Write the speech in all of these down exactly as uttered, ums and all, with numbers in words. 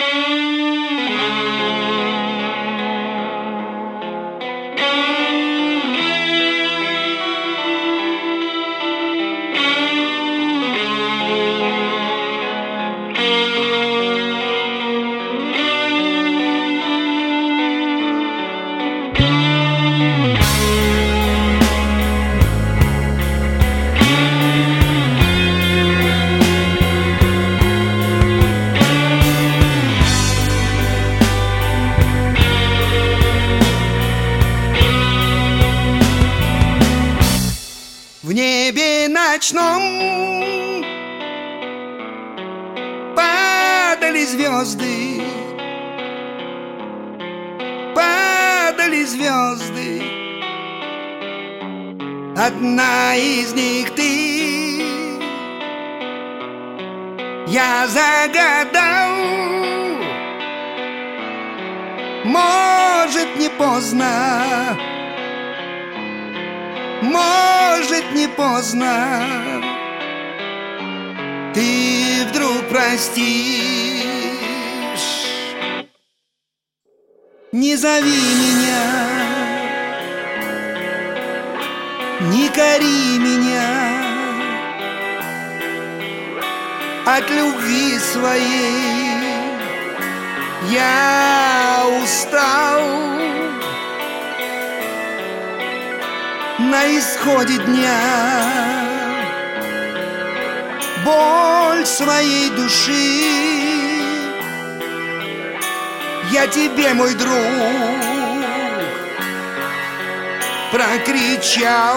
В небе ночном падали звезды, падали звезды. Одна из них ты. Я загадал, может, не поздно, может, не поздно, ты вдруг простишь. Не зови меня, не кори меня, от любви своей я устал. На исходе дня боль своей души я тебе, мой друг, прокричал.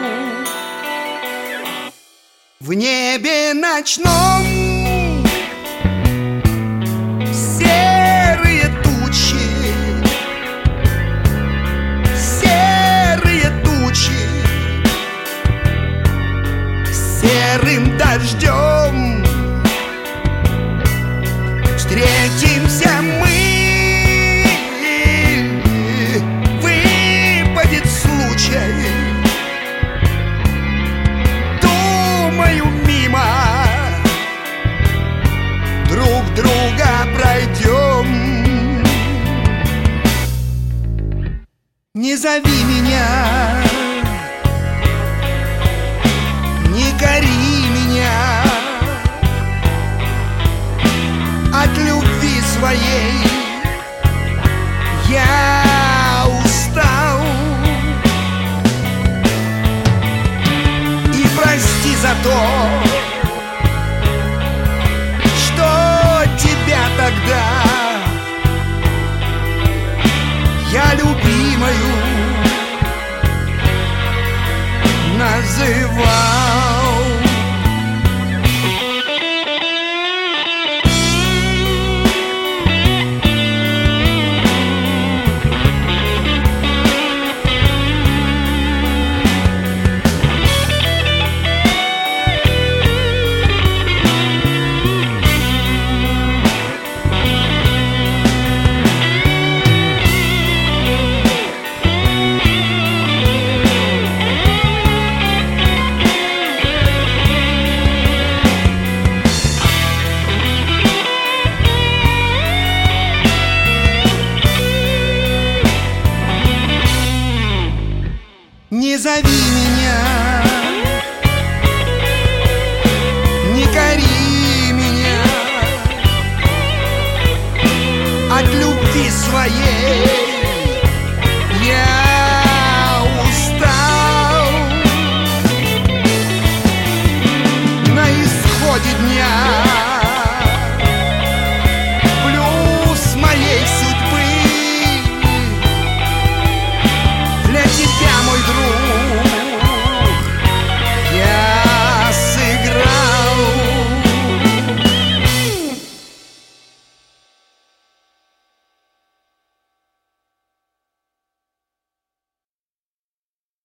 В небе ночном серые тучи, серые тучи, серым дождем встретимся мы. Выпадет случай, думаю, мимо друг друга пройдем. Не зови меня, не кори меня, от любви своей я устал. И прости за то, что тебя тогда я любимою называл. Не зови меня, не кори меня, от любви своей